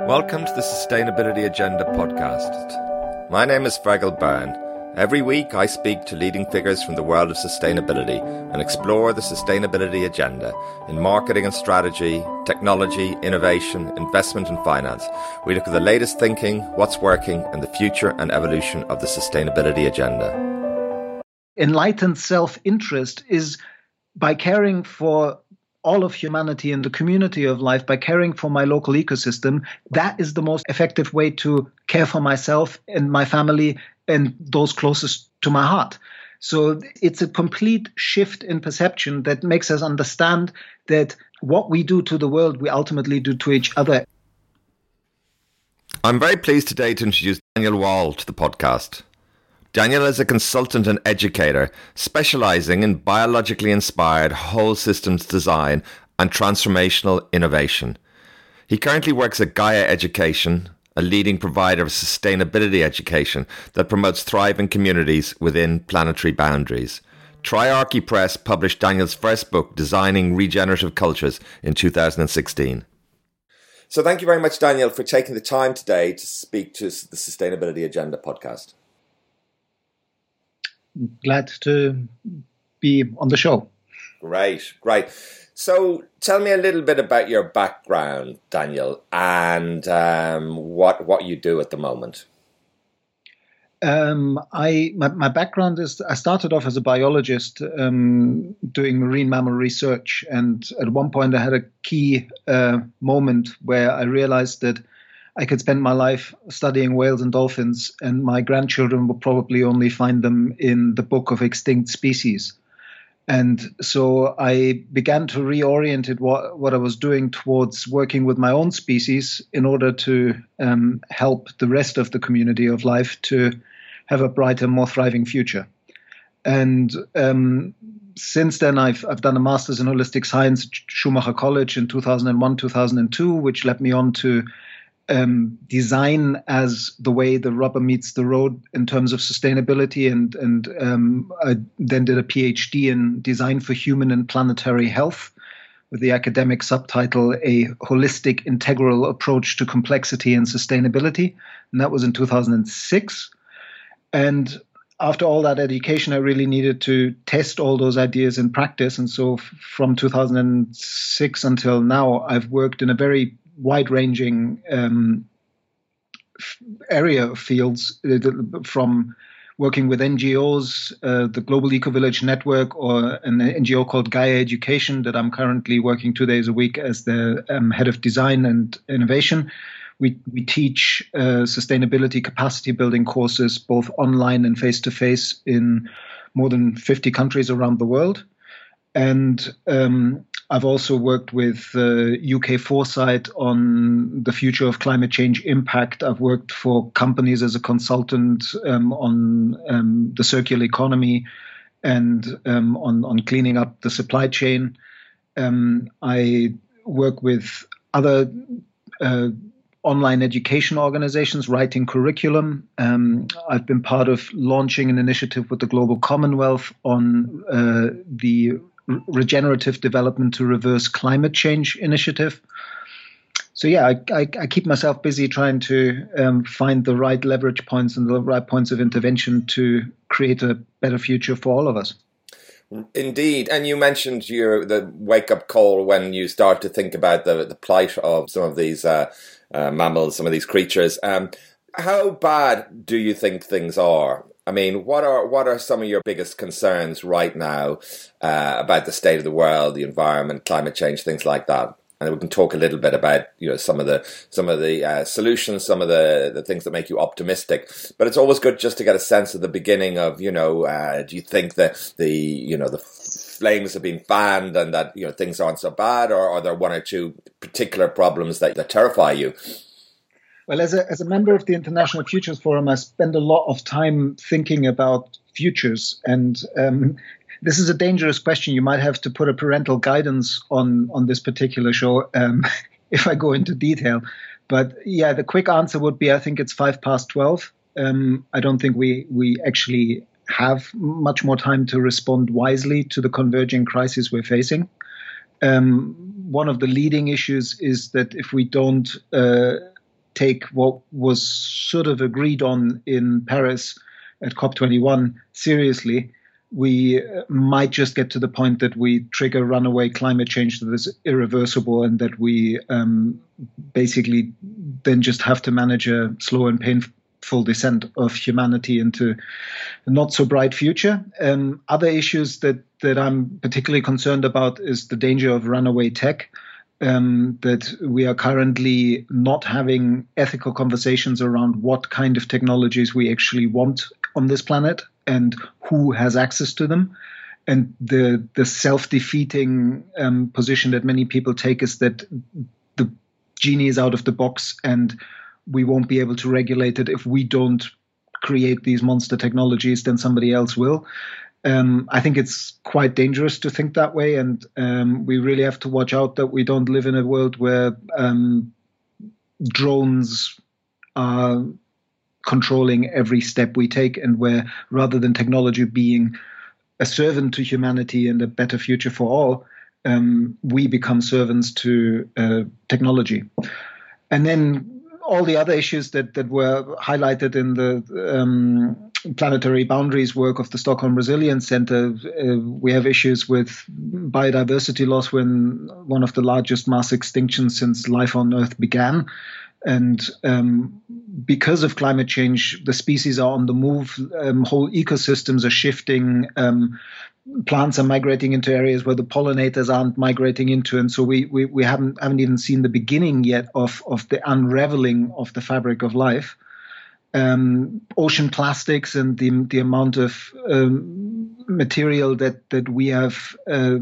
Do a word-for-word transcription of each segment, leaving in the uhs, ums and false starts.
Welcome to the Sustainability Agenda podcast. My name is Fergal Byrne. Every week I speak to leading figures from the world of sustainability and explore the sustainability agenda in marketing and strategy, technology, innovation, investment and finance. We look at the latest thinking, what's working, and the future and evolution of the sustainability agenda. Enlightened self-interest is by caring for all of humanity and the community of life, by caring for my local ecosystem. That is the most effective way to care for myself and my family and those closest to my heart. So it's a complete shift in perception that makes us understand that what we do to the world, we ultimately do to each other. I'm very pleased today to introduce Daniel Wall to the podcast. Daniel is a consultant and educator specializing in biologically inspired whole systems design and transformational innovation. He currently works at Gaia Education, a leading provider of sustainability education that promotes thriving communities within planetary boundaries. Triarchy Press published Daniel's first book, Designing Regenerative Cultures, in two thousand sixteen. So thank you very much, Daniel, for taking the time today to speak to the Sustainability Agenda podcast. Glad to be on the show. Great, great. So tell me a little bit about your background, Daniel, and um, what what you do at the moment. Um, I my, my background is I started off as a biologist um, doing marine mammal research, and at one point I had a key uh, moment where I realized that I could spend my life studying whales and dolphins, and my grandchildren would probably only find them in the book of extinct species. And so I began to reorient it, what, what I was doing towards working with my own species in order to um, help the rest of the community of life to have a brighter, more thriving future. And um, since then, I've I've done a master's in holistic science at Schumacher College in two thousand one, two thousand two, which led me on to Um, design as the way the rubber meets the road in terms of sustainability, and and um, I then did a PhD in design for human and planetary health with the academic subtitle A Holistic Integral Approach to Complexity and Sustainability, and that was in two thousand six. And after all that education, I really needed to test all those ideas in practice, and so f- from two thousand six until now, I've worked in a very wide-ranging um, f- area of fields, uh, from working with N G Os, uh, the Global Eco-Village Network, or an N G O called Gaia Education that I'm currently working two days a week as the um, head of design and innovation. We we teach uh, sustainability capacity building courses, both online and face-to-face, in more than fifty countries around the world. And um, I've also worked with uh, U K Foresight on the future of climate change impact. I've worked for companies as a consultant um, on um, the circular economy and um, on, on cleaning up the supply chain. Um, I work with other uh, online education organizations, writing curriculum. Um, I've been part of launching an initiative with the Global Commonwealth on uh, the Regenerative Development to Reverse Climate Change initiative. So yeah, I, I, I keep myself busy trying to um, find the right leverage points and the right points of intervention to create a better future for all of us. Indeed, and you mentioned your the wake-up call when you start to think about the the plight of some of these uh, uh, mammals, some of these creatures. Um, how bad do you think things are? I mean, what are what are some of your biggest concerns right now uh, about the state of the world, the environment, climate change, things like that? And we can talk a little bit about, you know, some of the some of the uh, solutions, some of the, the things that make you optimistic. But it's always good just to get a sense of the beginning of, you know, uh, do you think that the you know the flames have been fanned and that, you know, things aren't so bad, or are there one or two particular problems that, that terrify you? Well, as a as a member of the International Futures Forum, I spend a lot of time thinking about futures, and um, this is a dangerous question. You might have to put a parental guidance on on this particular show um, if I go into detail. But yeah, the quick answer would be I think it's five past twelve. Um, I don't think we we actually have much more time to respond wisely to the converging crises we're facing. Um, one of the leading issues is that if we don't uh, take what was sort of agreed on in Paris at COP twenty-one seriously, we might just get to the point that we trigger runaway climate change that is irreversible, and that we um, basically then just have to manage a slow and painful descent of humanity into a not so bright future. Um, other issues that, that I'm particularly concerned about is the danger of runaway tech. Um, that we are currently not having ethical conversations around what kind of technologies we actually want on this planet and who has access to them. And the the self-defeating um, position that many people take is that the genie is out of the box and we won't be able to regulate it. If we don't create these monster technologies, then somebody else will. Um, I think it's quite dangerous to think that way, and um, we really have to watch out that we don't live in a world where um, drones are controlling every step we take, and where rather than technology being a servant to humanity and a better future for all, um, we become servants to uh, technology. And then all the other issues that, that were highlighted in the um, planetary boundaries work of the Stockholm Resilience Center. Uh, we have issues with biodiversity loss when one of the largest mass extinctions since life on Earth began. And um, because of climate change, the species are on the move. Um, whole ecosystems are shifting. Um, plants are migrating into areas where the pollinators aren't migrating into, and so we we, we haven't haven't even seen the beginning yet of of the unraveling of the fabric of life. Um, ocean plastics and the the amount of um, material that that we have uh,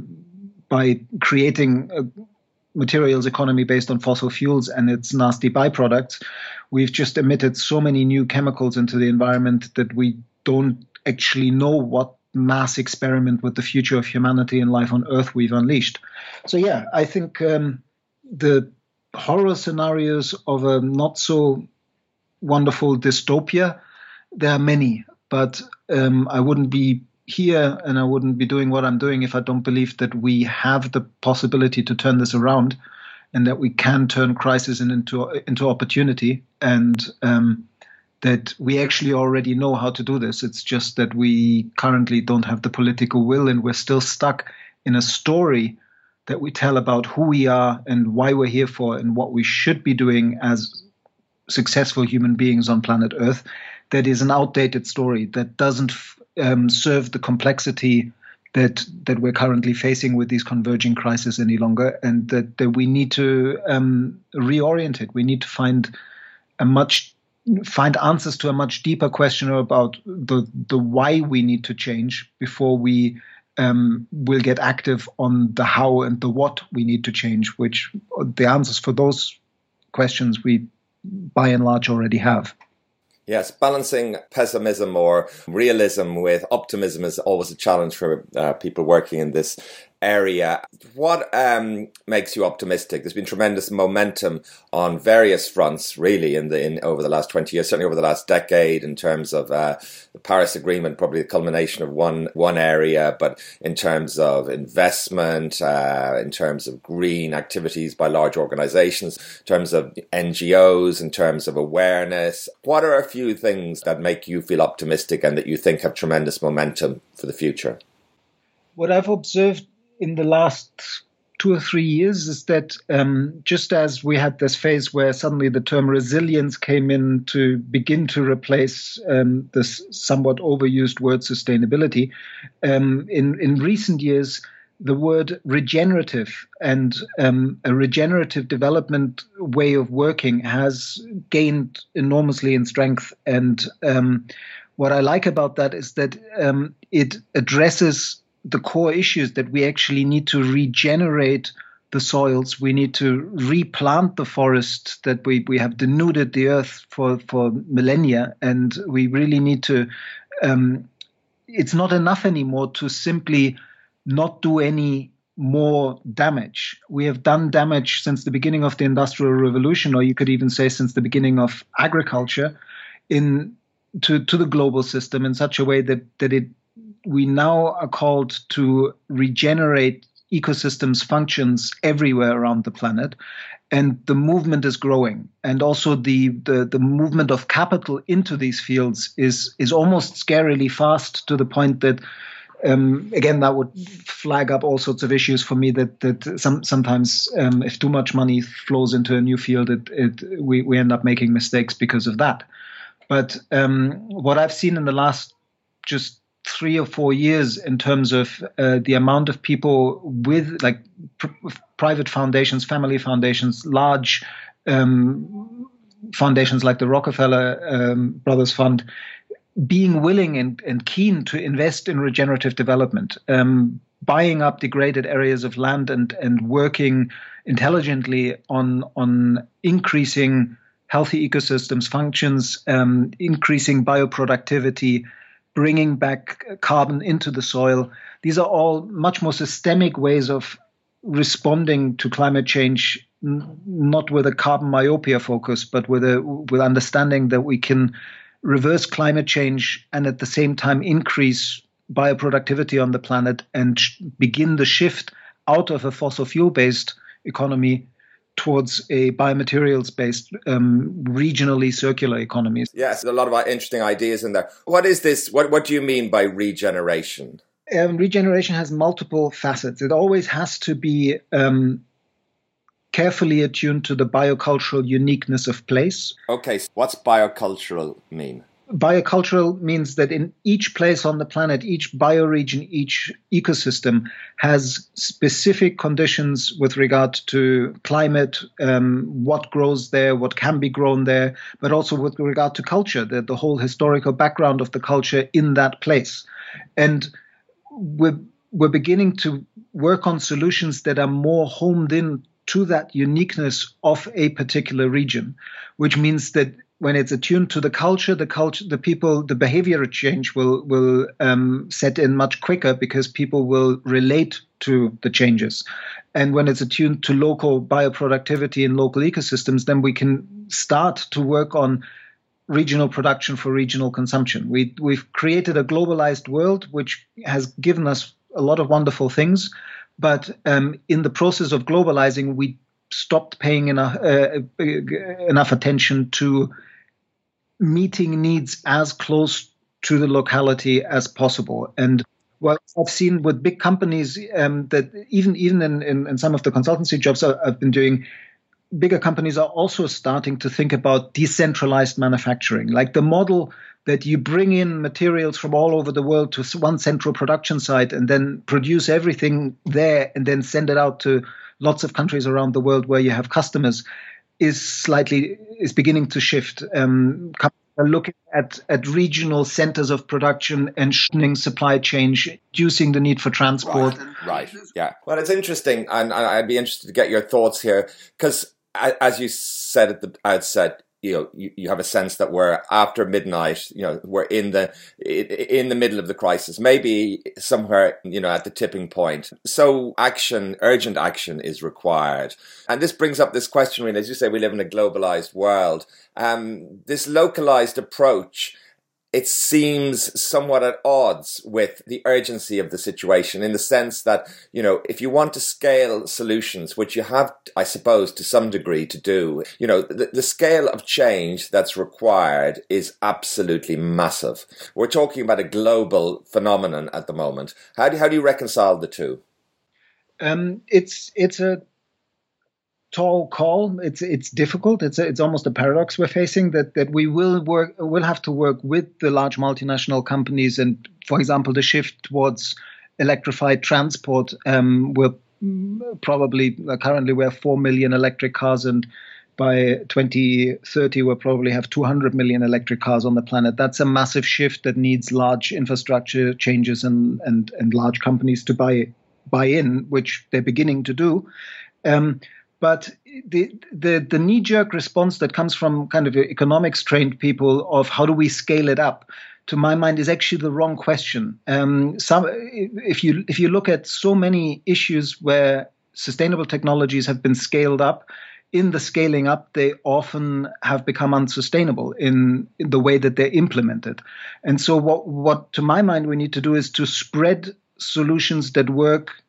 by creating a materials economy based on fossil fuels and its nasty byproducts, we've just emitted so many new chemicals into the environment that we don't actually know what mass experiment with the future of humanity and life on Earth we've unleashed. So yeah, I think um, the horror scenarios of a not so wonderful dystopia, there are many, but um, I wouldn't be here and I wouldn't be doing what I'm doing if I don't believe that we have the possibility to turn this around, and that we can turn crisis into into opportunity, and um, that we actually already know how to do this. It's just that we currently don't have the political will, and we're still stuck in a story that we tell about who we are and why we're here for and what we should be doing as successful human beings on planet Earth. That is an outdated story that doesn't um, serve the complexity that that we're currently facing with these converging crises any longer, and that, that we need to um, reorient it. We need to find a much find answers to a much deeper question about the the why we need to change before we um, will get active on the how and the what we need to change. Which the answers for those questions we, by and large, already have. Yes, balancing pessimism or realism with optimism is always a challenge for uh, people working in this area. What um, makes you optimistic? There's been tremendous momentum on various fronts, really, in the in over the last twenty years, certainly over the last decade, in terms of uh, the Paris Agreement, probably the culmination of one one area, but in terms of investment, uh, in terms of green activities by large organizations, in terms of N G Os, in terms of awareness. What are a few things that make you feel optimistic and that you think have tremendous momentum for the future? What I've observed in the last two or three years is that um, just as we had this phase where suddenly the term resilience came in to begin to replace um, this somewhat overused word sustainability, um, in, in recent years, the word regenerative and um, a regenerative development way of working has gained enormously in strength. And um, what I like about that is that um, it addresses the core issues, that we actually need to regenerate the soils. We need to replant the forests, that we, we have denuded the earth for, for millennia. And we really need to, um, it's not enough anymore to simply not do any more damage. We have done damage since the beginning of the Industrial Revolution, or you could even say since the beginning of agriculture, in to, to the global system in such a way that, that it we now are called to regenerate ecosystems functions everywhere around the planet. And the movement is growing. And also the, the, the movement of capital into these fields is, is almost scarily fast, to the point that, um, again, that would flag up all sorts of issues for me, that, that some, sometimes um, if too much money flows into a new field, it, it, we, we end up making mistakes because of that. But um, what I've seen in the last just three or four years in terms of uh, the amount of people with like pr- private foundations, family foundations, large um, foundations like the Rockefeller um, Brothers Fund, being willing and, and keen to invest in regenerative development, um, buying up degraded areas of land and, and working intelligently on, on increasing healthy ecosystems functions, um, increasing bioproductivity, bringing back carbon into the soil. These are all much more systemic ways of responding to climate change, n- not with a carbon myopia focus, but with a with understanding that we can reverse climate change and at the same time increase bioproductivity on the planet and sh- begin the shift out of a fossil fuel-based economy towards a biomaterials-based, um, regionally circular economy. Yes, a lot of interesting ideas in there. What is this? What What do you mean by regeneration? Um, regeneration has multiple facets. It always has to be um, carefully attuned to the biocultural uniqueness of place. Okay, so what's biocultural mean? Biocultural means that in each place on the planet, each bioregion, each ecosystem has specific conditions with regard to climate, um, what grows there, what can be grown there, but also with regard to culture, the, the whole historical background of the culture in that place. And we're, we're beginning to work on solutions that are more homed in to that uniqueness of a particular region, which means that when it's attuned to the culture, the culture, the people, the behavior change will will um, set in much quicker because people will relate to the changes. And when it's attuned to local bioproductivity and local ecosystems, then we can start to work on regional production for regional consumption. We we've created a globalized world which has given us a lot of wonderful things, but um, in the process of globalizing, we stopped paying enough uh, enough attention to meeting needs as close to the locality as possible. And what I've seen with big companies, um, that even even in, in, in some of the consultancy jobs I've been doing, bigger companies are also starting to think about decentralized manufacturing, like the model that you bring in materials from all over the world to one central production site and then produce everything there and then send it out to lots of countries around the world where you have customers, is slightly is beginning to shift. Um, companies are looking at, at regional centers of production and shortening supply chain, reducing the need for transport. Right, right. Yeah. Well, it's interesting, and, and I'd be interested to get your thoughts here, because as you said at the outset, you know, you, you have a sense that we're after midnight, you know, we're in the in the middle of the crisis, maybe somewhere, you know, at the tipping point. So action, urgent action is required. And this brings up this question, really, as you say, we live in a globalized world. Um, this localized approach, it seems somewhat at odds with the urgency of the situation, in the sense that, you know, if you want to scale solutions, which you have, I suppose, to some degree to do, you know, the, the scale of change that's required is absolutely massive. We're talking about a global phenomenon at the moment. How do, how do you reconcile the two? Um, it's it's a tall call. It's it's difficult. It's a, it's almost a paradox we're facing, that that we will work will have to work with the large multinational companies, and for example, the shift towards electrified transport. Um, we're probably uh, currently we have four million electric cars, and by twenty thirty we'll probably have two hundred million electric cars on the planet. That's a massive shift that needs large infrastructure changes and and and large companies to buy buy in, which they're beginning to do. Um, But the, the the knee-jerk response that comes from kind of economics trained people of how do we scale it up, to my mind, is actually the wrong question. Um, some, if you if you look at so many issues where sustainable technologies have been scaled up, in the scaling up, they often have become unsustainable in, in the way that they're implemented. And so what, what, to my mind, we need to do is to spread solutions that work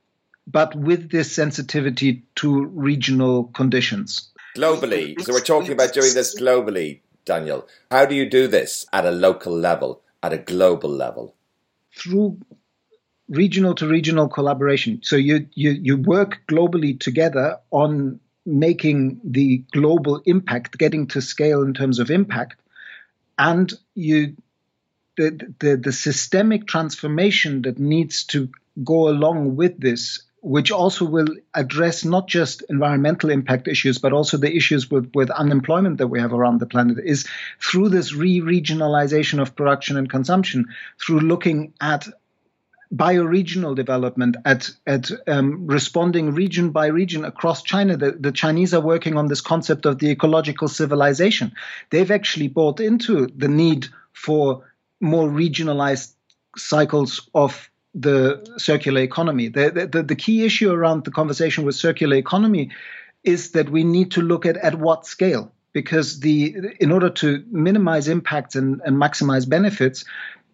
but with this sensitivity to regional conditions. Globally, so we're talking about doing this globally, Daniel. How do you do this at a local level, at a global level? Through regional to regional collaboration. So you, you, you work globally together on making the global impact, getting to scale in terms of impact, and you the, the, the systemic transformation that needs to go along with this, which also will address not just environmental impact issues, but also the issues with, with unemployment that we have around the planet, is through this re-regionalization of production and consumption, through looking at bioregional development, at at um, responding region by region across China. The, the Chinese are working on this concept of the ecological civilization. They've actually bought into the need for more regionalized cycles of the circular economy. The, the, the key issue around the conversation with circular economy is that we need to look at at what scale, because the in order to minimize impacts and, and maximize benefits,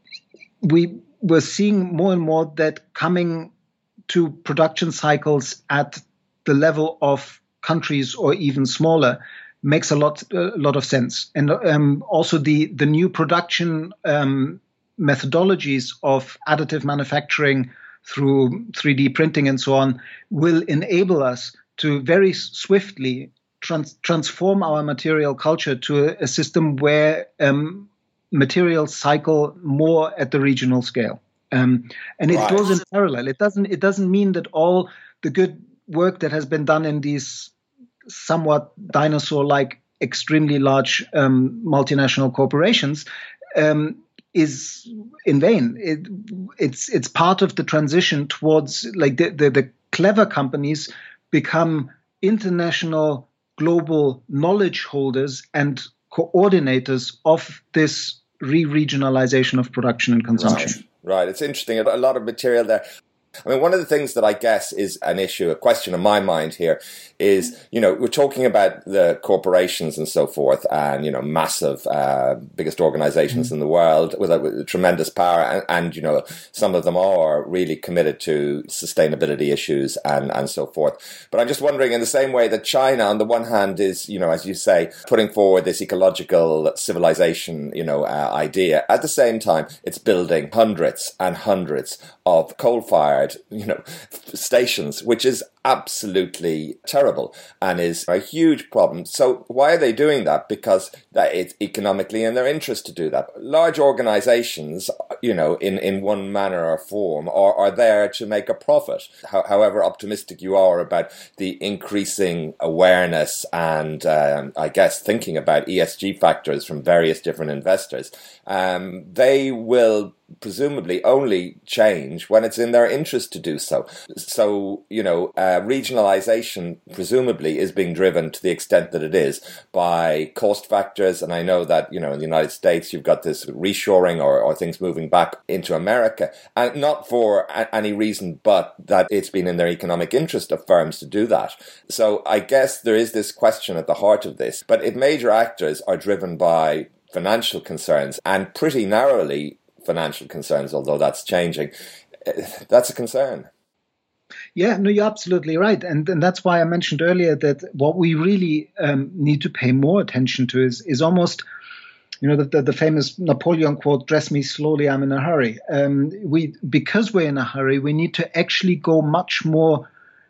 we we're seeing more and more that coming to production cycles at the level of countries or even smaller makes a lot a lot of sense. And um, also the the new production um, methodologies of additive manufacturing through three D printing and so on will enable us to very swiftly trans- transform our material culture to a, a system where um, materials cycle more at the regional scale. Um, and it right. goes in parallel. It doesn't it doesn't mean that all the good work that has been done in these somewhat dinosaur-like, extremely large um, multinational corporations um, is in vain. It, it's it's part of the transition towards, like, the, the, the clever companies become international, global knowledge holders and coordinators of this re-regionalization of production and consumption. Right, right. It's interesting. A lot of material there. I mean, one of the things that I guess is an issue, a question in my mind here is, you know, we're talking about the corporations and so forth and, you know, massive, uh, biggest organizations mm-hmm. in the world with, a, with tremendous power. And, and, you know, some of them are really committed to sustainability issues and, and so forth. But I'm just wondering, in the same way that China, on the one hand, is, you know, as you say, putting forward this ecological civilization, you know, uh, idea. At the same time, it's building hundreds and hundreds of coal-fired, you know, stations, which is absolutely terrible and is a huge problem. So why are they doing that? Because that it's economically in their interest to do that. Large organizations, you know, in, in one manner or form, are, are there to make a profit. How, however optimistic you are about the increasing awareness and, um, I guess, thinking about E S G factors from various different investors, um, they will presumably only change when it's in their interest to do so. So, you know, uh, regionalization presumably is being driven to the extent that it is by cost factors. And I know that, you know, in the United States, you've got this reshoring or, or things moving back into America, and not for a- any reason but that it's been in their economic interest of firms to do that. So I guess there is this question at the heart of this. But if major actors are driven by financial concerns, and pretty narrowly financial concerns, although that's changing, that's a concern. Yeah, no, you're absolutely right. And, and that's why I mentioned earlier that what we really um, need to pay more attention to is, is almost, you know, the, the, the famous Napoleon quote, "Dress me slowly, I'm in a hurry." Um, we, because we're in a hurry, we need to actually go much more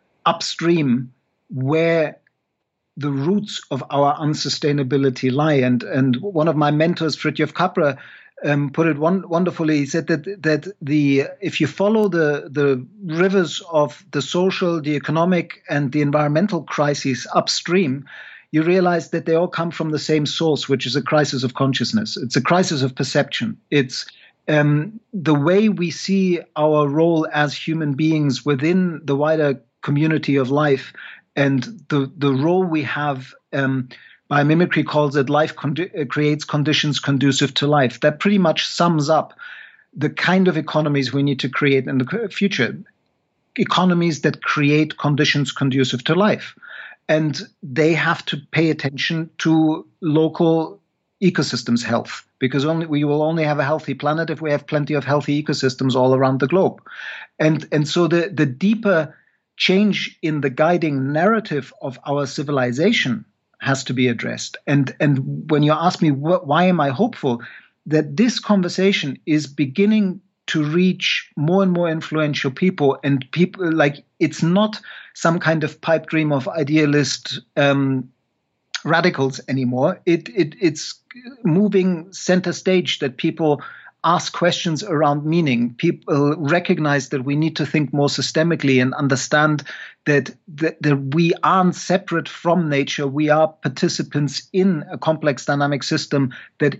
upstream where the roots of our unsustainability lie. And, and one of my mentors, Fritjof Capra, Um, put it one, wonderfully. He said that that the if you follow the the rivers of the social, the economic, and the environmental crises upstream, you realize that they all come from the same source, which is a crisis of consciousness. It's a crisis of perception. It's um, the way we see our role as human beings within the wider community of life, and the the role we have. Um, Biomimicry calls it life condi- creates conditions conducive to life. That pretty much sums up the kind of economies we need to create in the future. Economies that create conditions conducive to life. And they have to pay attention to local ecosystems' health, because only we will only have a healthy planet if we have plenty of healthy ecosystems all around the globe. And, and so the, the deeper change in the guiding narrative of our civilization has to be addressed. And and when you ask me wh- why am I hopeful, that this conversation is beginning to reach more and more influential people, and people like it's not some kind of pipe dream of idealist um, radicals anymore. It it it's moving center stage, that people ask questions around meaning. People recognize that we need to think more systemically and understand that, that, that we aren't separate from nature. We are participants in a complex dynamic system that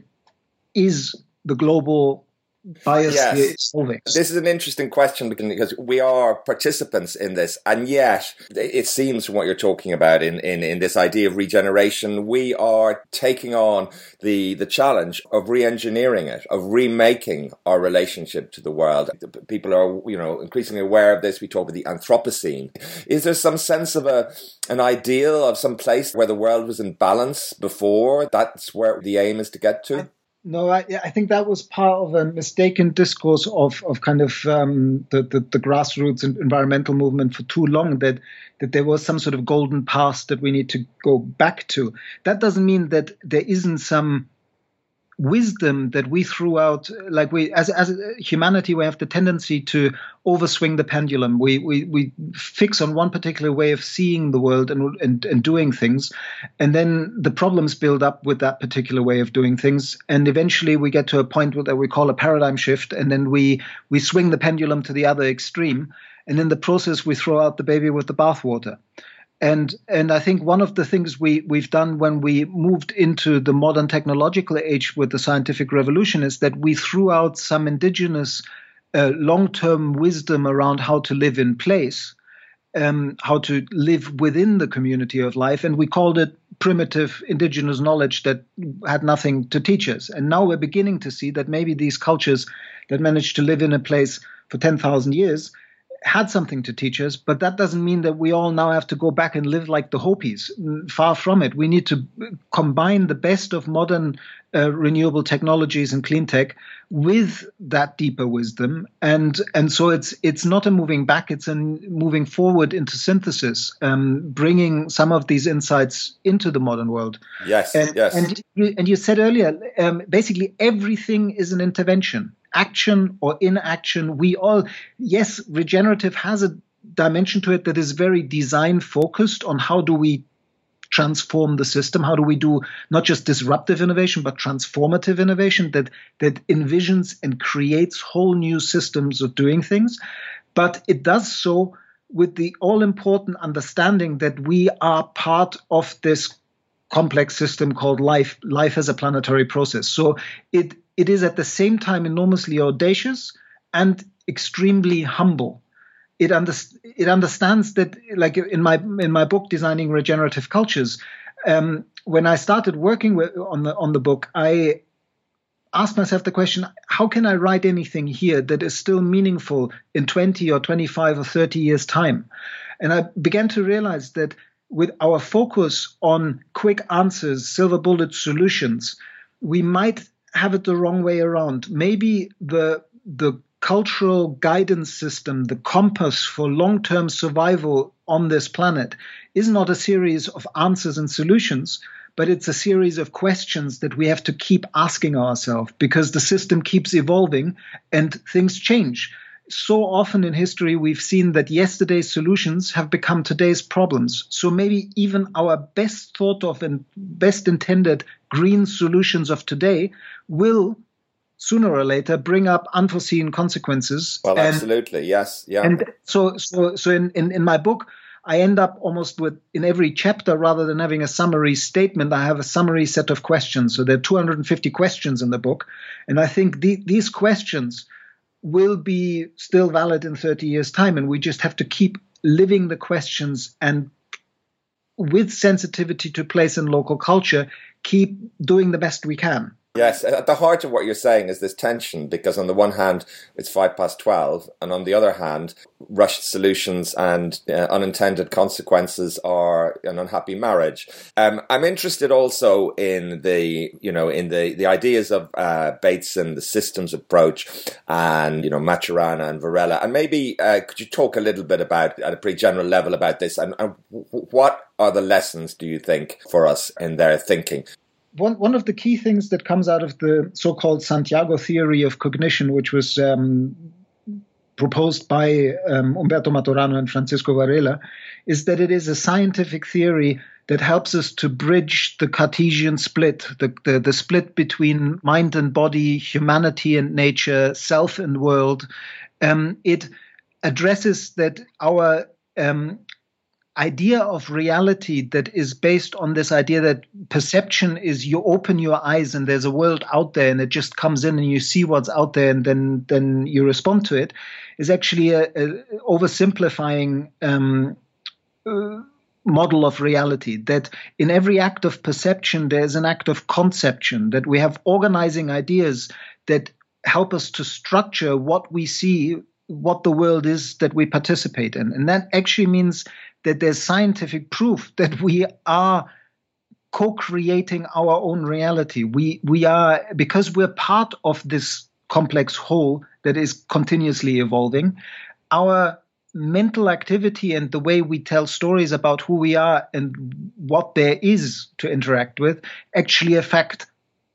is the global bias yes. solving. This is an interesting question because we are participants in this, and yet it seems from what you're talking about in, in, in this idea of regeneration, we are taking on the, the challenge of re-engineering it, of remaking our relationship to the world. People are, you know, increasingly aware of this. We talk about the Anthropocene. Is there some sense of a an ideal of some place where the world was in balance before? That's where the aim is to get to? No, I, I think that was part of a mistaken discourse of, of kind of um, the, the, the grassroots and environmental movement for too long, that that there was some sort of golden past that we need to go back to. That doesn't mean that there isn't some wisdom that we threw out. Like we, as as humanity, we have the tendency to overswing the pendulum. We we we fix on one particular way of seeing the world and and, and doing things, and then the problems build up with that particular way of doing things. And eventually, we get to a point that we call a paradigm shift, and then we we swing the pendulum to the other extreme, and in the process, we throw out the baby with the bathwater. And and I think one of the things we, we've done when we moved into the modern technological age with the scientific revolution is that we threw out some indigenous uh, long-term wisdom around how to live in place, um, how to live within the community of life. And we called it primitive indigenous knowledge that had nothing to teach us. And now we're beginning to see that maybe these cultures that managed to live in a place for ten thousand years had something to teach us, but that doesn't mean that we all now have to go back and live like the Hopis. Far from it. We need to combine the best of modern uh, renewable technologies and clean tech with that deeper wisdom, and and so it's it's not a moving back; it's a moving forward into synthesis, um, bringing some of these insights into the modern world. Yes, and, yes. And you, and you said earlier, um, basically everything is an intervention. Action or inaction, we all, yes, regenerative has a dimension to it that is very design focused on how do we transform the system, how do we do not just disruptive innovation, but transformative innovation that that envisions and creates whole new systems of doing things. But it does so with the all-important understanding that we are part of this complex system called life, life as a planetary process. So it It is at the same time enormously audacious and extremely humble. It, under, it understands that, like in my in my book, Designing Regenerative Cultures, um, when I started working with, on the on the book, I asked myself the question: how can I write anything here that is still meaningful in twenty or twenty-five or thirty years' time? And I began to realize that with our focus on quick answers, silver bullet solutions, we might have it the wrong way around. Maybe the the cultural guidance system, the compass for long-term survival on this planet, is not a series of answers and solutions, but it's a series of questions that we have to keep asking ourselves, because the system keeps evolving and things change. So often in history, we've seen that yesterday's solutions have become today's problems. So maybe even our best thought of and best intended green solutions of today will sooner or later bring up unforeseen consequences. Well, and, absolutely. Yes. Yeah. And so, so, so in, in, in my book, I end up almost with, in every chapter, rather than having a summary statement, I have a summary set of questions. So there are two hundred fifty questions in the book. And I think the, these questions will be still valid in thirty years' time. And we just have to keep living the questions and, with sensitivity to place and local culture, keep doing the best we can. Yes, at the heart of what you're saying is this tension, because on the one hand, it's five past twelve, and on the other hand, rushed solutions and uh, unintended consequences are an unhappy marriage. Um, I'm interested also in the, you know, in the, the ideas of uh, Bateson, the systems approach, and, you know, Maturana and Varela. And maybe uh, could you talk a little bit about, at a pretty general level, about this, and, and what are the lessons, do you think, for us in their thinking? One, one of the key things that comes out of the so-called Santiago theory of cognition, which was um, proposed by um, Umberto Maturana and Francisco Varela, is that it is a scientific theory that helps us to bridge the Cartesian split, the, the, the split between mind and body, humanity and nature, self and world. Um, it addresses that our um, idea of reality that is based on this idea that perception is you open your eyes and there's a world out there and it just comes in and you see what's out there and then then you respond to it, is actually a, a oversimplifying um, uh, model of reality. That in every act of perception there's an act of conception, that we have organizing ideas that help us to structure what we see, what the world is that we participate in. And that actually means that there's scientific proof that we are co-creating our own reality. We we are, because we're part of this complex whole that is continuously evolving, our mental activity and the way we tell stories about who we are and what there is to interact with actually affect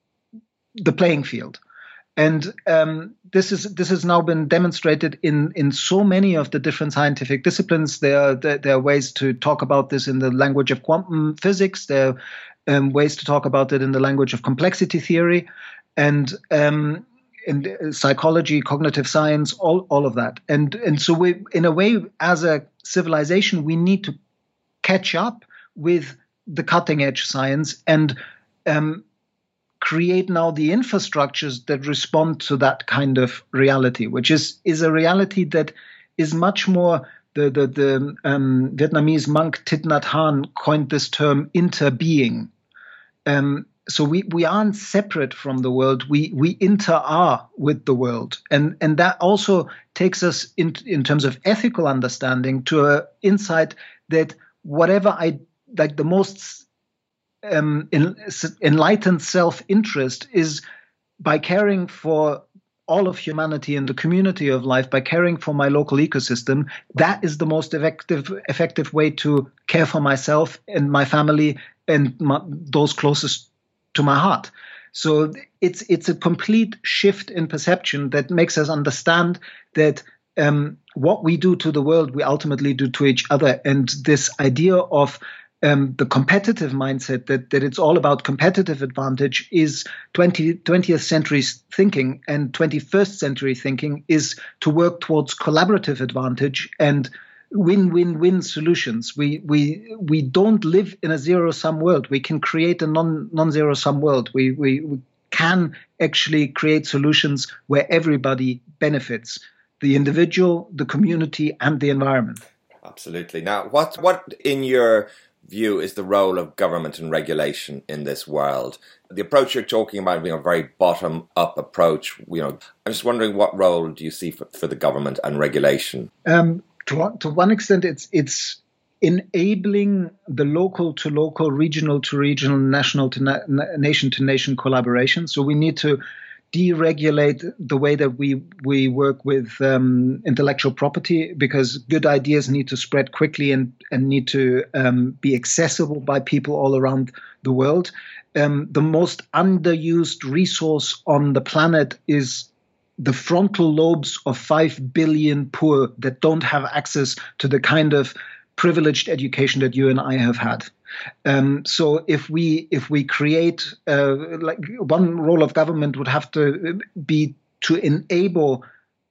the playing field. And um, this is this has now been demonstrated in, in so many of the different scientific disciplines. There are, there, there are ways to talk about this in the language of quantum physics. There are um, ways to talk about it in the language of complexity theory, and um, in psychology, cognitive science, all, all of that. And and so we, in a way, as a civilization, we need to catch up with the cutting edge science and um, create now the infrastructures that respond to that kind of reality, which is is a reality that is much more, the the, the um, Vietnamese monk Thich Nhat Hanh coined this term interbeing. Um, so we, we aren't separate from the world, we we inter-are with the world. And and that also takes us in, in terms of ethical understanding to an insight that whatever I, like the most Um, in, enlightened self-interest is by caring for all of humanity and the community of life, by caring for my local ecosystem. That is the most effective effective way to care for myself and my family and my, those closest to my heart. So it's it's a complete shift in perception that makes us understand that um, what we do to the world, we ultimately do to each other. And this idea of Um, the competitive mindset, that, that it's all about competitive advantage, is twentieth century thinking, and twenty-first century thinking is to work towards collaborative advantage and win-win-win solutions. We we we don't live in a zero-sum world. We can create a non non-zero-sum world. We, we we can actually create solutions where everybody benefits: the individual, the community, and the environment. Absolutely. Now, what what in your view is the role of government and regulation in this world? The approach you're talking about being a very bottom-up approach, you know, I'm just wondering, what role do you see for, for the government and regulation? Um, to, to one extent, it's it's enabling the local to local, regional to regional, national to na- nation to nation collaboration. So we need to deregulate the way that we we work with um, intellectual property, because good ideas need to spread quickly and, and need to um, be accessible by people all around the world. Um, the most underused resource on the planet is the frontal lobes of five billion poor that don't have access to the kind of privileged education that you and I have had. Um, so if we if we create uh, like one role of government would have to be to enable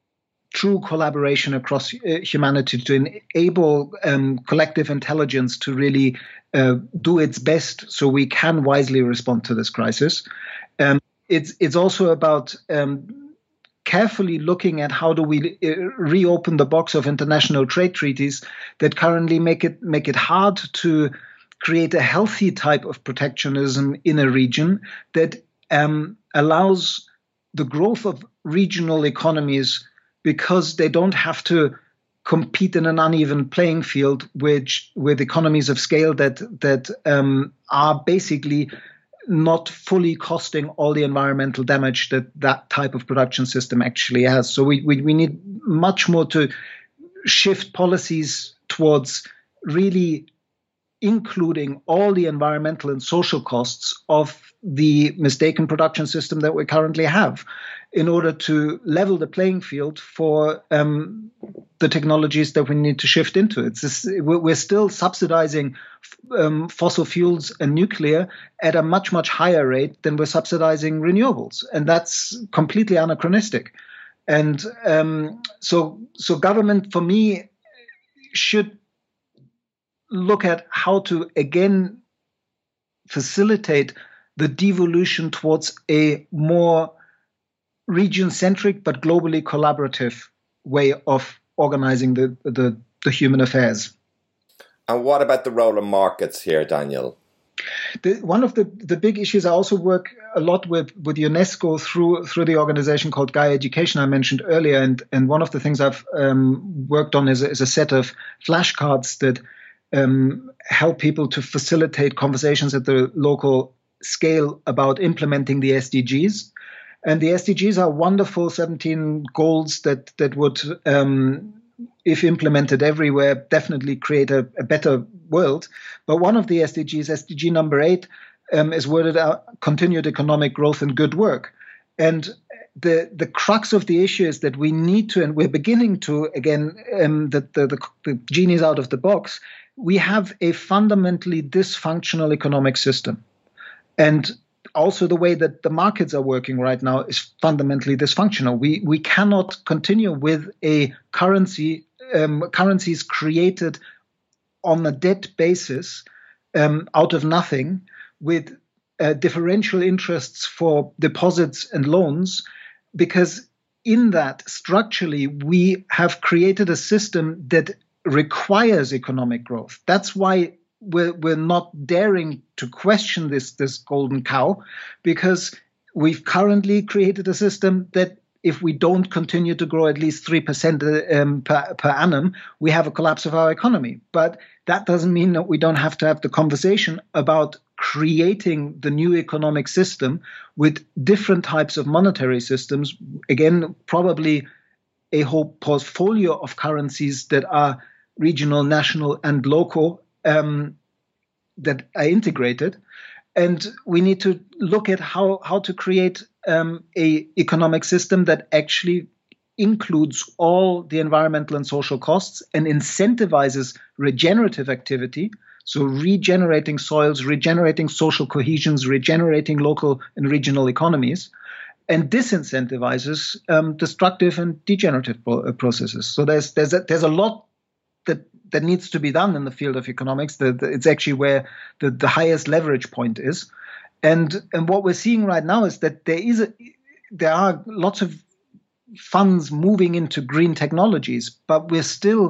true collaboration across uh, humanity, to enable um, collective intelligence to really uh, do its best, so we can wisely respond to this crisis. Um, it's it's also about um, carefully looking at how do we uh, reopen the box of international trade treaties that currently make it make it hard to create a healthy type of protectionism in a region that um, allows the growth of regional economies because they don't have to compete in an uneven playing field, which with economies of scale that that um, are basically not fully costing all the environmental damage that that type of production system actually has. So we we, we need much more to shift policies towards really including all the environmental and social costs of the mistaken production system that we currently have in order to level the playing field for um, the technologies that we need to shift into. It's this, we're still subsidizing um, fossil fuels and nuclear at a much, much higher rate than we're subsidizing renewables. And that's completely anachronistic. And um, so, so government, for me, should look at how to, again, facilitate the devolution towards a more region-centric but globally collaborative way of organizing the, the, the human affairs. And what about the role of markets here, Daniel? The, one of the, the big issues, I also work a lot with, with UNESCO through through the organization called Gaia Education I mentioned earlier. And, and one of the things I've um, worked on is a, is a set of flashcards that um, help people to facilitate conversations at the local scale about implementing the S D Gs. And the S D Gs are wonderful seventeen goals that, that would, um, if implemented everywhere, definitely create a, a better world. But one of the S D Gs, S D G number eight, um, is worded out continued economic growth and good work. And the the crux of the issue is that we need to, and we're beginning to, again, um, that the, the, the genie's out of the box, we have a fundamentally dysfunctional economic system. And also the way that the markets are working right now is fundamentally dysfunctional. We we cannot continue with a currency, um, currencies created on a debt basis um, out of nothing with uh, differential interests for deposits and loans, because in that structurally we have created a system that requires economic growth. That's why We're, we're not daring to question this, this golden cow, because we've currently created a system that if we don't continue to grow at least three percent um, per, per annum, we have a collapse of our economy. But that doesn't mean that we don't have to have the conversation about creating the new economic system with different types of monetary systems. Again, probably a whole portfolio of currencies that are regional, national, and local, Um, that are integrated, and we need to look at how how to create um, a economic system that actually includes all the environmental and social costs and incentivizes regenerative activity, so regenerating soils, regenerating social cohesions, regenerating local and regional economies, and disincentivizes um, destructive and degenerative processes. So there's there's a, there's a lot that that needs to be done in the field of economics. The, the, it's actually where the, the highest leverage point is. And and what we're seeing right now is that there is a, there are lots of funds moving into green technologies, but we're still,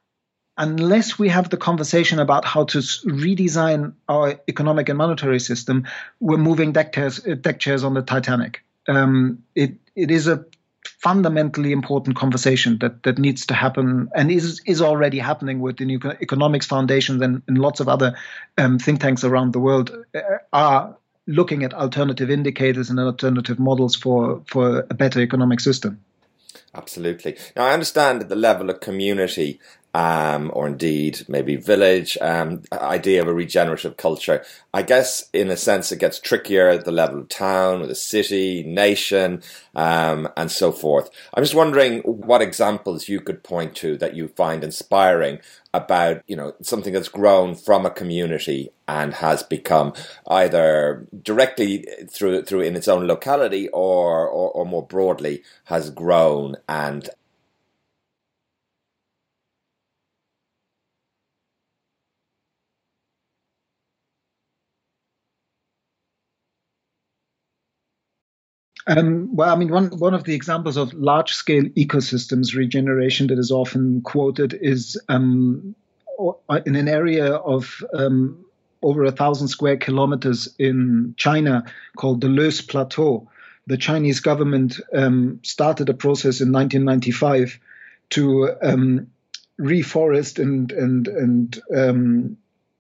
unless we have the conversation about how to redesign our economic and monetary system, we're moving deck chairs, deck chairs on the Titanic. Um, it it is a fundamentally important conversation that, that needs to happen and is is already happening with the new economics foundations and, and lots of other um, think tanks around the world are looking at alternative indicators and alternative models for, for a better economic system. Absolutely. Now, I understand at the level of community, um, or indeed maybe village, um, idea of a regenerative culture. I guess in a sense it gets trickier at the level of town, with a city, nation, um, and so forth. I'm just wondering what examples you could point to that you find inspiring about, you know, something that's grown from a community and has become either directly through through in its own locality or or, or more broadly has grown and Um, well, I mean, one one of the examples of large-scale ecosystems regeneration that is often quoted is um, in an area of um, over a thousand square kilometers in China called the Loess Plateau. the Chinese government um, started a process in nineteen ninety-five to um, reforest and and and um,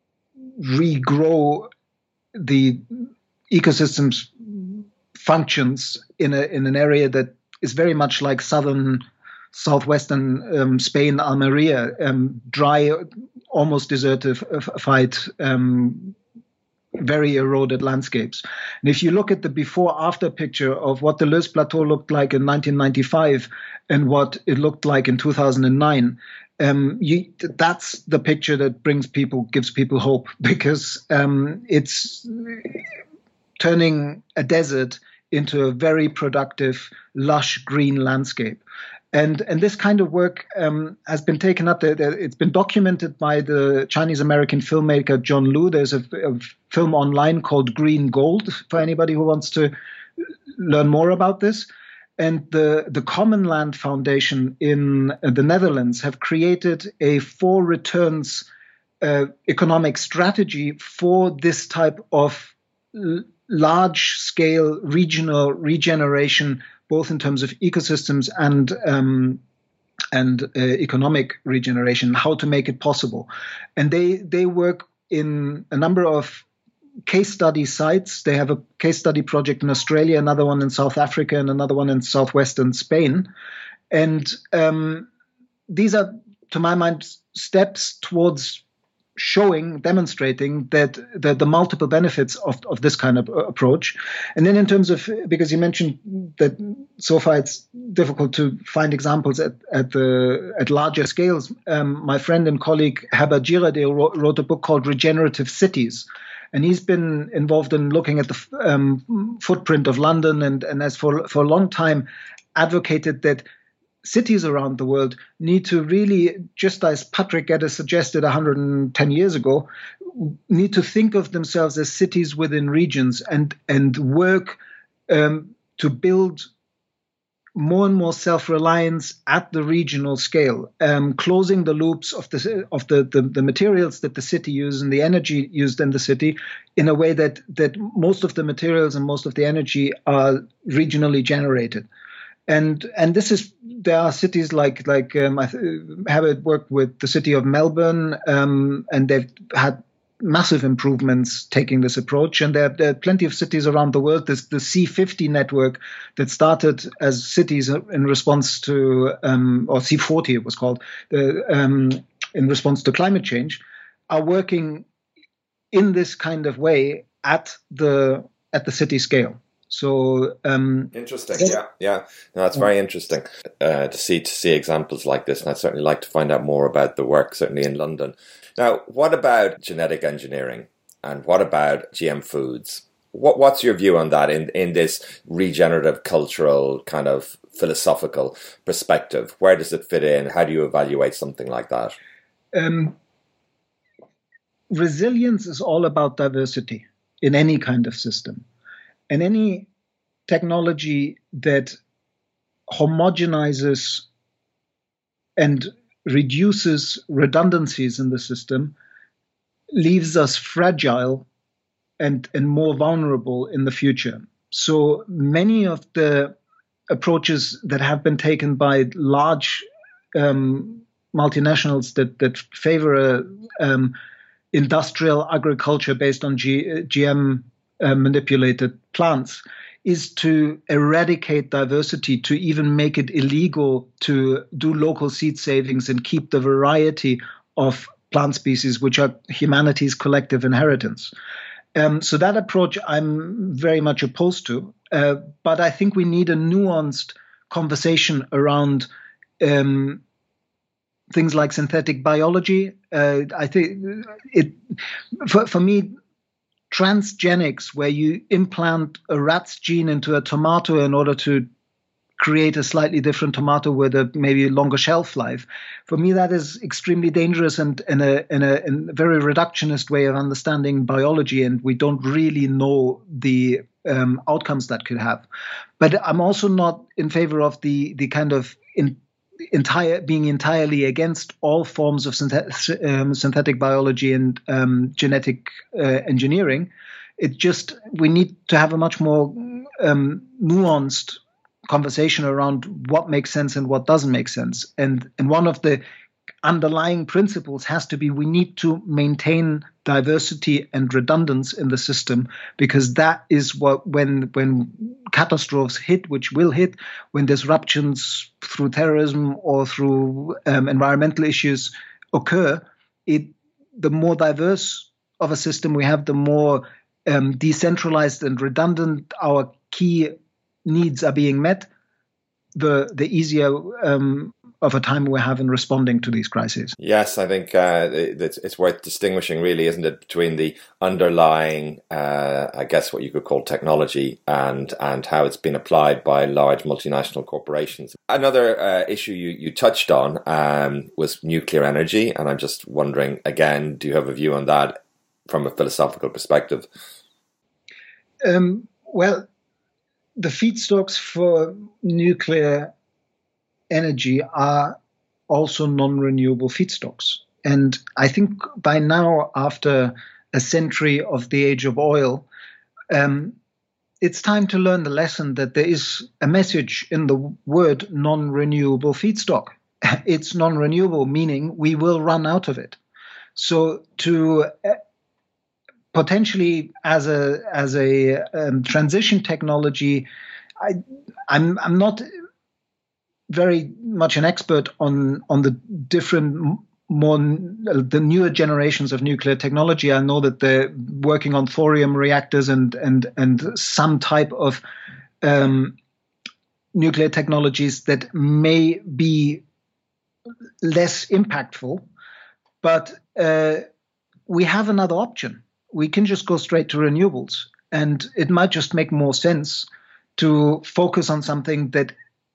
regrow the ecosystem's functions in a in an area that is very much like southern southwestern um, Spain, Almeria, um, dry, almost desertified, um, very eroded landscapes. And if you look at the before-after picture of what the Loess Plateau looked like in nineteen ninety-five and what it looked like in two thousand nine, um, you, that's the picture that brings people, gives people hope, because um, it's turning a desert into a very productive, lush green landscape. And and this kind of work um, has been taken up. It's been documented by the Chinese-American filmmaker John Liu. There's a, a film online called Green Gold for anybody who wants to learn more about this. And the, the Common Land Foundation in the Netherlands have created a four returns uh, economic strategy for this type of l- large-scale regional regeneration, both in terms of ecosystems and um, and uh, economic regeneration, how to make it possible. And they they work in a number of case study sites. They have a case study project in Australia, another one in South Africa, and another one in southwestern Spain. And um, these are, to my mind, steps towards showing, demonstrating that, that the multiple benefits of, of this kind of approach. And then in terms of, because you mentioned that so far it's difficult to find examples at, at the at larger scales. Um, my friend and colleague Herbert Girardet wrote, wrote a book called Regenerative Cities. And he's been involved in looking at the um, footprint of London and, and has for, for a long time advocated that cities around the world need to really, just as Patrick Geddes suggested one hundred ten years ago, need to think of themselves as cities within regions and and work um, to build more and more self-reliance at the regional scale, um, closing the loops of the of the, the the materials that the city uses and the energy used in the city in a way that that most of the materials and most of the energy are regionally generated. And and this is, there are cities like like um, I have worked with the city of Melbourne, um, and they've had massive improvements taking this approach. And there, there are plenty of cities around the world. There's the C fifty network that started as cities in response to, um, or C forty it was called, uh, um, in response to climate change, are working in this kind of way at the at the city scale. So um, interesting, yeah, yeah. No, that's very interesting uh, to see to see examples like this, and I'd certainly like to find out more about the work, certainly in London. Now, what about genetic engineering, and what about G M foods? What what's your view on that in in this regenerative, cultural, kind of philosophical perspective? Where does it fit in? How do you evaluate something like that? Um, resilience is all about diversity in any kind of system. And any technology that homogenizes and reduces redundancies in the system leaves us fragile and, and more vulnerable in the future. So many of the approaches that have been taken by large um, multinationals that, that favor a, um, industrial agriculture based on G, G M Uh, manipulated plants is to eradicate diversity, to even make it illegal to do local seed savings and keep the variety of plant species, which are humanity's collective inheritance. Um, so that approach I'm very much opposed to, uh, but I think we need a nuanced conversation around um, things like synthetic biology. Uh, I think it, for, for me, transgenics, where you implant a rat's gene into a tomato in order to create a slightly different tomato with a maybe longer shelf life, for me that is extremely dangerous and in a, in a, in a very reductionist way of understanding biology, and we don't really know the um, outcomes that could have. But I'm also not in favor of the the kind of in, entire being entirely against all forms of synthet- um, synthetic biology and um, genetic uh, engineering. It just, we need to have a much more um, nuanced conversation around what makes sense and what doesn't make sense. And, and one of the underlying principles has to be we need to maintain diversity and redundance in the system, because that is what, when when catastrophes hit, which will hit, when disruptions through terrorism or through um, environmental issues occur, it the more diverse of a system we have, the more um, decentralized and redundant our key needs are being met, the the easier um, of a time we have in responding to these crises. Yes, I think uh, it's, it's worth distinguishing, really, isn't it, between the underlying, uh, I guess what you could call technology, and and how it's been applied by large multinational corporations. Another uh, issue you, you touched on um, was nuclear energy, and I'm just wondering, again, do you have a view on that from a philosophical perspective? Um, well, the feedstocks for nuclear energy are also non-renewable feedstocks. And I think by now, after a century of the age of oil, um, it's time to learn the lesson that there is a message in the word non-renewable feedstock. It's non-renewable, meaning we will run out of it. So to uh, potentially as a as a um, transition technology, I, I'm I'm not very much an expert on on the different more the newer generations of nuclear technology. I know that they're working on thorium reactors and and and some type of um, nuclear technologies that may be less impactful, but uh, we have another option. We can just go straight to renewables, and it might just make more sense to focus on something that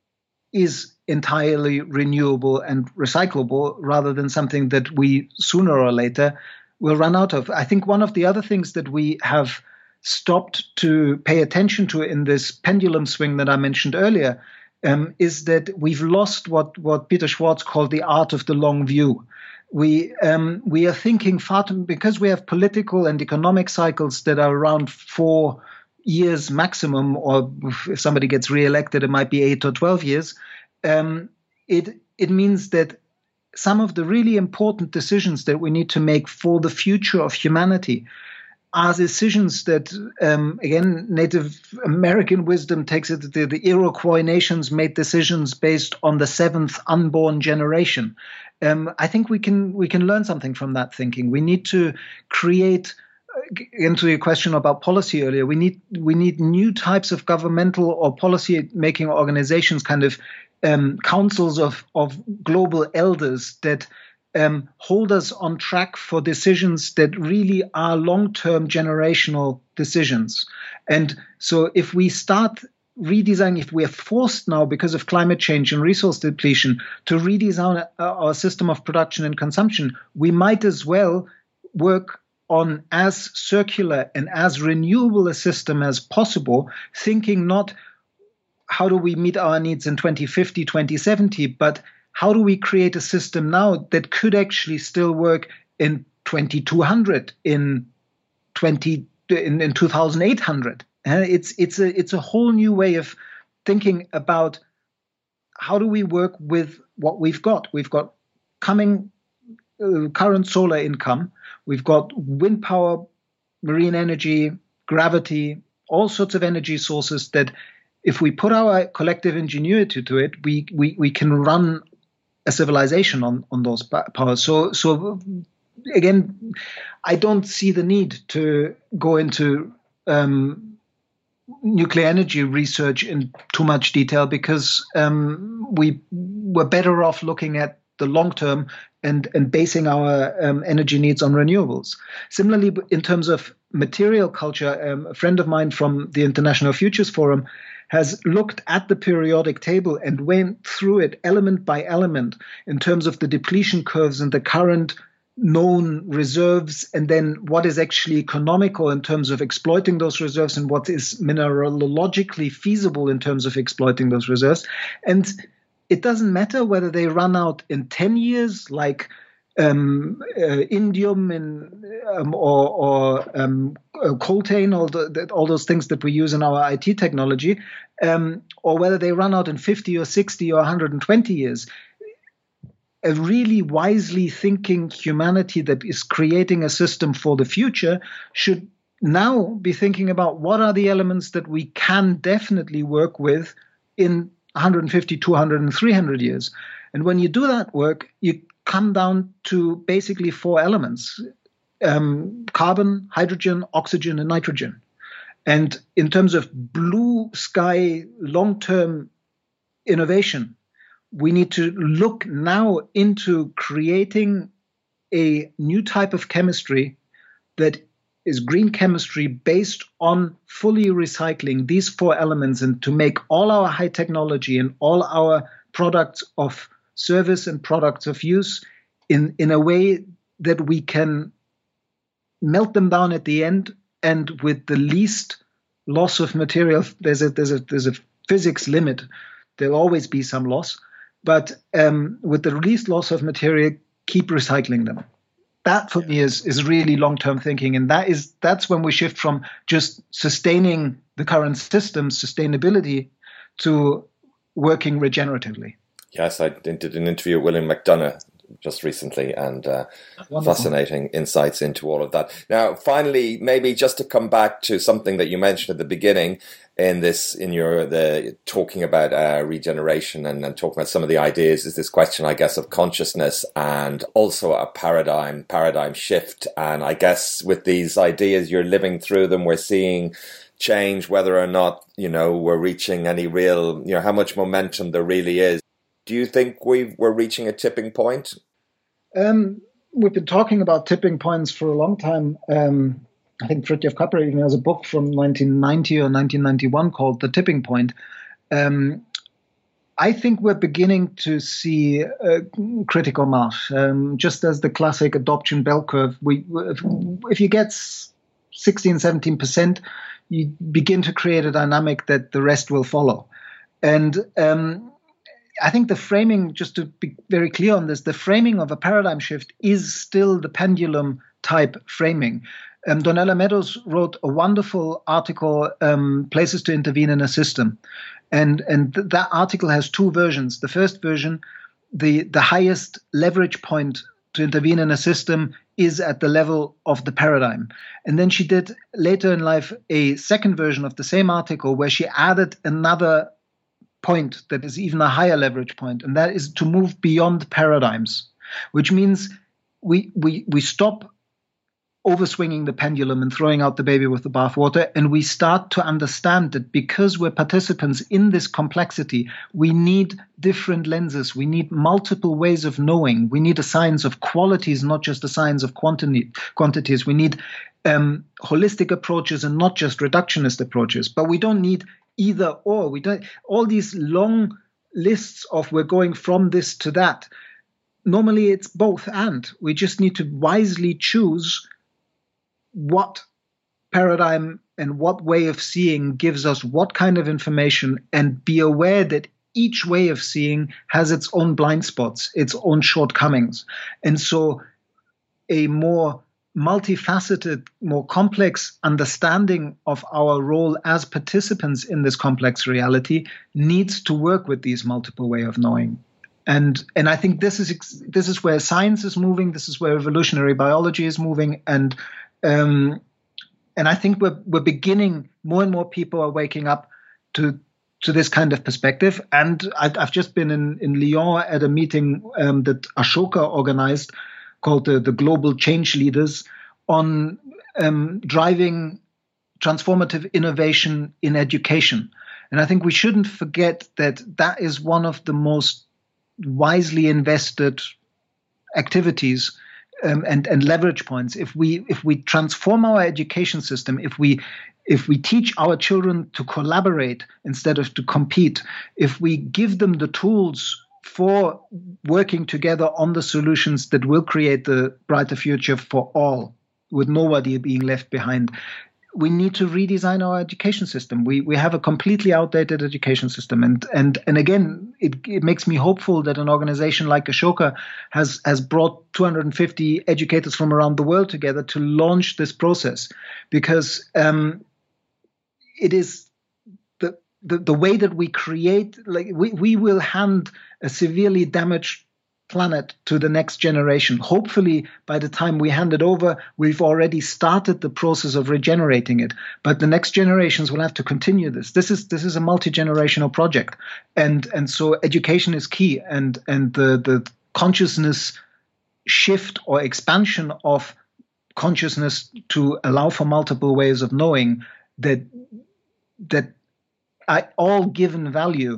is entirely renewable and recyclable, rather than something that we sooner or later will run out of. I think one of the other things that we have stopped to pay attention to in this pendulum swing that I mentioned earlier um, is that we've lost what, what Peter Schwartz called the art of the long view. We um, we are thinking far too, because we have political and economic cycles that are around four years maximum, or if somebody gets reelected, it might be eight or twelve years. Um, it it means that some of the really important decisions that we need to make for the future of humanity are decisions that, um, again, Native American wisdom takes it, the, the Iroquois nations made decisions based on the seventh unborn generation. Um, I think we can we can learn something from that thinking. We need to create, into your question about policy earlier, we need we need new types of governmental or policy making organizations, kind of um, councils of of global elders that um, hold us on track for decisions that really are long-term generational decisions. And so if we start redesigning, if we are forced now because of climate change and resource depletion to redesign our system of production and consumption, we might as well work on as circular and as renewable a system as possible, thinking not how do we meet our needs in twenty fifty, twenty seventy, but how do we create a system now that could actually still work in twenty-two hundred, in twenty in, in two thousand eight hundred. It's it's a it's a whole new way of thinking about how do we work with what we've got. We've got coming uh, current solar income. We've got wind power, marine energy, gravity, all sorts of energy sources that, if we put our collective ingenuity to it, we we we can run a civilization on on those powers. So so again, I don't see the need to go into um, nuclear energy research in too much detail, because um, we we're better off looking at the long term and and basing our um, energy needs on renewables. Similarly, in terms of material culture, um, a friend of mine from the International Futures Forum has looked at the periodic table and went through it element by element in terms of the depletion curves and the current known reserves, and then what is actually economical in terms of exploiting those reserves and what is mineralogically feasible in terms of exploiting those reserves. And it doesn't matter whether they run out in ten years, like um, uh, indium in, um, or, or um, uh, coltan, all, the, the, all those things that we use in our I T technology, um, or whether they run out in fifty or sixty or one hundred twenty years. A really wisely thinking humanity that is creating a system for the future should now be thinking about what are the elements that we can definitely work with in one hundred fifty, two hundred, and three hundred years. And when you do that work, you come down to basically four elements: um, carbon, hydrogen, oxygen, and nitrogen. And in terms of blue sky long-term innovation, we need to look now into creating a new type of chemistry that is green chemistry based on fully recycling these four elements, and to make all our high technology and all our products of service and products of use in, in a way that we can melt them down at the end, and with the least loss of material. There's a there's a there's a physics limit. There'll always be some loss, but um, with the least loss of material, keep recycling them. That for me is is really long-term thinking, and that is that's when we shift from just sustaining the current system, sustainability, to working regeneratively. Yes, I did an interview with William McDonough just recently, and uh, fascinating insights into all of that. Now, finally, maybe just to come back to something that you mentioned at the beginning in this, in your the talking about uh, regeneration and, and talking about some of the ideas, is this question, I guess, of consciousness and also a paradigm paradigm shift. And I guess with these ideas, you're living through them. We're seeing change, whether or not, you know, we're reaching any real, you know, how much momentum there really is. Do you think we've, we're reaching a tipping point? Um, we've been talking about tipping points for a long time. Um, I think Fritjof Capra even has a book from nineteen ninety or nineteen ninety-one called The Tipping Point. Um, I think we're beginning to see a critical mass. Um, just as the classic adoption bell curve, we, if, if you get sixteen, seventeen percent, you begin to create a dynamic that the rest will follow. And um, I think the framing, just to be very clear on this, the framing of a paradigm shift is still the pendulum type framing. Um, Donella Meadows wrote a wonderful article, um, Places to Intervene in a System. And, and th- that article has two versions. The first version, the, the highest leverage point to intervene in a system is at the level of the paradigm. And then she did later in life a second version of the same article where she added another point that is even a higher leverage point, and that is to move beyond paradigms, which means we we we stop overswinging the pendulum and throwing out the baby with the bathwater, and we start to understand that because we're participants in this complexity, we need different lenses, we need multiple ways of knowing, we need a science of qualities, not just a science of quantity, quantities, we need um, holistic approaches and not just reductionist approaches, but we don't need either or. We don't all these long lists of we're going from this to that. Normally it's both and. We just need to wisely choose what paradigm and what way of seeing gives us what kind of information, and be aware that each way of seeing has its own blind spots, its own shortcomings. And so a more multifaceted, more complex understanding of our role as participants in this complex reality needs to work with these multiple ways of knowing. And and I think this is this is where science is moving. This is where evolutionary biology is moving. And um, and I think we're we're beginning. More and more people are waking up to to this kind of perspective. And I've, I've just been in in Lyon at a meeting um, that Ashoka organized, called the, the Global Change Leaders, on um, driving transformative innovation in education. And I think we shouldn't forget that that is one of the most wisely invested activities um, and, and leverage points. If we if we transform our education system, if we if we teach our children to collaborate instead of to compete, if we give them the tools for working together on the solutions that will create the brighter future for all, with nobody being left behind, we need to redesign our education system. We we have a completely outdated education system, and and and again, it, it makes me hopeful that an organization like Ashoka has has brought two hundred fifty educators from around the world together to launch this process, because um, it is the, the the way that we create. Like we we will hand a severely damaged planet to the next generation. Hopefully, by the time we hand it over, we've already started the process of regenerating it. But the next generations will have to continue this. This is this is a multi-generational project, and and so education is key. And and the the consciousness shift or expansion of consciousness to allow for multiple ways of knowing that that are all given value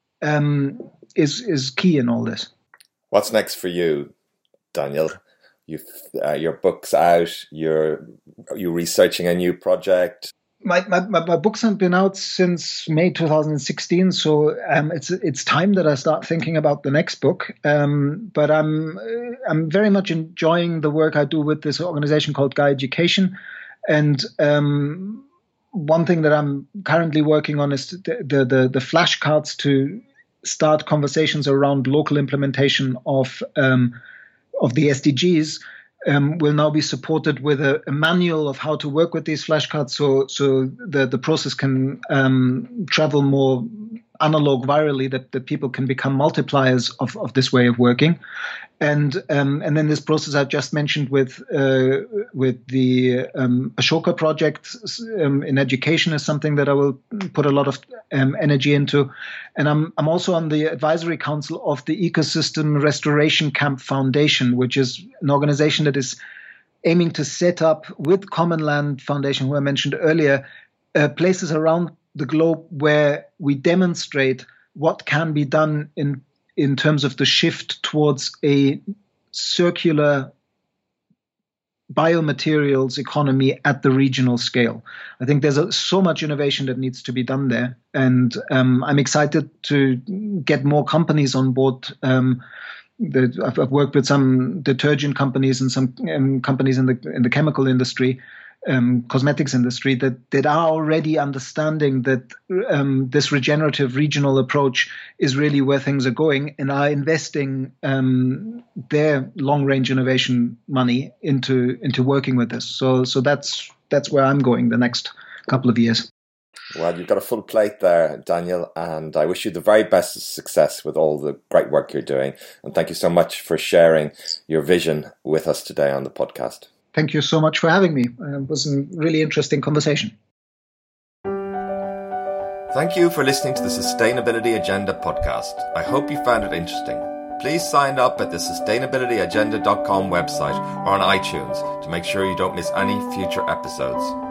um, is is key in all this. What's next for you, Daniel? You've, uh, your book's out. You're you researching a new project. My, my my books have been out since May two thousand sixteen, so um, it's it's time that I start thinking about the next book. Um, but I'm I'm very much enjoying the work I do with this organization called Gaia Education, and um, one thing that I'm currently working on is the the the, the flashcards to start conversations around local implementation of um, of the S D Gs um, will now be supported with a, a manual of how to work with these flashcards, so so the the process can um, travel more analog virally, that, that people can become multipliers of, of this way of working. And um, and then this process I just mentioned with uh, with the um, Ashoka project um, in education is something that I will put a lot of um, energy into. And I'm I'm also on the advisory council of the Ecosystem Restoration Camp Foundation, which is an organization that is aiming to set up with Common Land Foundation, who I mentioned earlier, uh, places around the globe where we demonstrate what can be done in in terms of the shift towards a circular biomaterials economy at the regional scale. I think there's a, so much innovation that needs to be done there. And um, I'm excited to get more companies on board. Um, the, I've, I've worked with some detergent companies and some um, companies in the in the chemical industry, Um, cosmetics industry that, that are already understanding that um, this regenerative regional approach is really where things are going, and are investing um, their long-range innovation money into into working with this. So so that's that's where I'm going the next couple of years. Well, you've got a full plate there, Daniel, and I wish you the very best of success with all the great work you're doing. And thank you so much for sharing your vision with us today on the podcast. Thank you so much for having me. Uh, it was a really interesting conversation. Thank you for listening to the Sustainability Agenda podcast. I hope you found it interesting. Please sign up at the sustainability agenda dot com website or on iTunes to make sure you don't miss any future episodes.